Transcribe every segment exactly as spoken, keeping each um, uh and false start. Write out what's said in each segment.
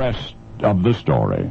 Rest of the story.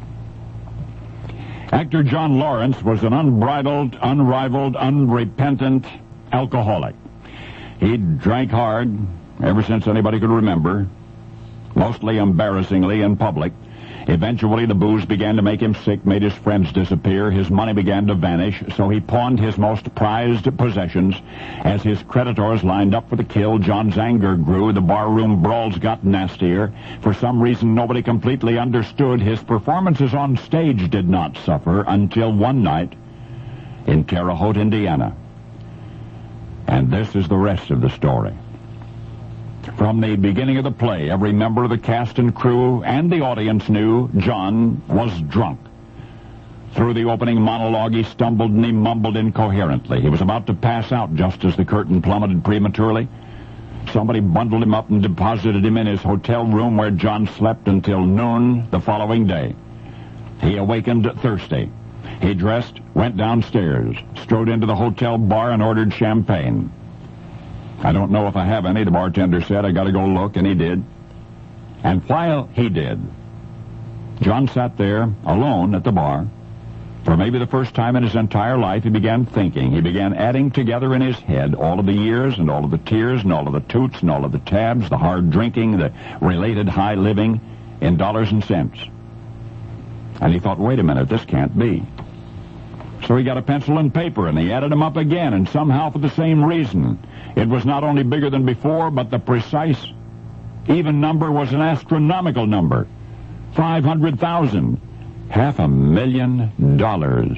Actor John Lawrence was an unbridled, unrivaled, unrepentant alcoholic. He drank hard ever since anybody could remember, mostly embarrassingly in public. Eventually, the booze began to make him sick, made his friends disappear. His money began to vanish, so he pawned his most prized possessions. As his creditors lined up for the kill, John's anger grew. The barroom brawls got nastier. For some reason nobody completely understood, his performances on stage did not suffer until one night in Terre Haute, Indiana. And this is the rest of the story. From the beginning of the play, every member of the cast and crew and the audience knew John was drunk. Through the opening monologue, he stumbled and he mumbled incoherently. He was about to pass out just as the curtain plummeted prematurely. Somebody bundled him up and deposited him in his hotel room, where John slept until noon the following day. He awakened thirsty. He dressed, went downstairs, strode into the hotel bar, and ordered champagne. "I don't know if I have any," the bartender said. "I gotta go look," and he did. And while he did, John sat there alone at the bar. For maybe the first time in his entire life, he began thinking. He began adding together in his head all of the years and all of the tears and all of the toots and all of the tabs, the hard drinking, the related high living in dollars and cents. And he thought, wait a minute, this can't be. So he got a pencil and paper, and he added them up again, and somehow for the same reason. It was not only bigger than before, but the precise, even number was an astronomical number. five hundred thousand. Half a million dollars.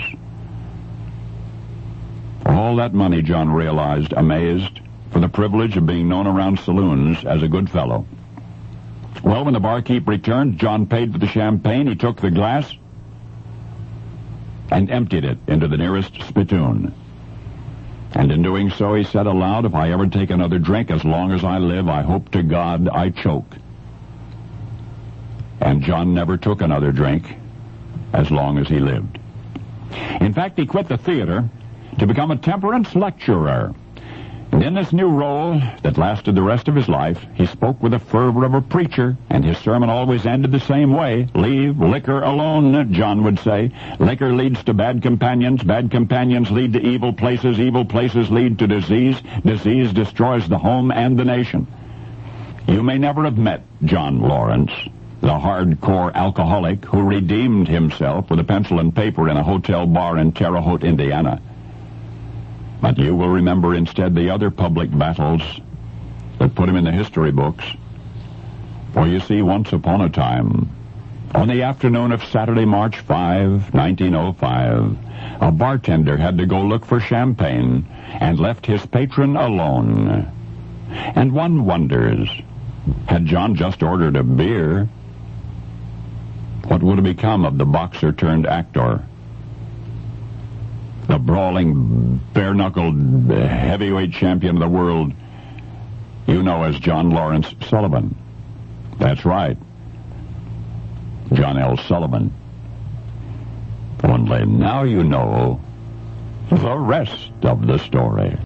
All that money, John realized, amazed, for the privilege of being known around saloons as a good fellow. Well, when the barkeep returned, John paid for the champagne. He took the glass and emptied it into the nearest spittoon. And in doing so, he said aloud, "If I ever take another drink, as long as I live, I hope to God I choke." And John never took another drink as long as he lived. In fact, he quit the theater to become a temperance lecturer. And in this new role that lasted the rest of his life, he spoke with the fervor of a preacher, and his sermon always ended the same way. "Leave liquor alone," John would say. "Liquor leads to bad companions. Bad companions lead to evil places. Evil places lead to disease. Disease destroys the home and the nation." You may never have met John Lawrence, the hardcore alcoholic who redeemed himself with a pencil and paper in a hotel bar in Terre Haute, Indiana. But you will remember instead the other public battles that put him in the history books. For you see, once upon a time, on the afternoon of Saturday, March fifth, nineteen oh five, a bartender had to go look for champagne and left his patron alone. And one wonders, had John just ordered a beer, what would have become of the boxer turned actor? The brawling, bare-knuckled, heavyweight champion of the world, you know as John Lawrence Sullivan. That's right, John L. Sullivan. Only now you know the rest of the story.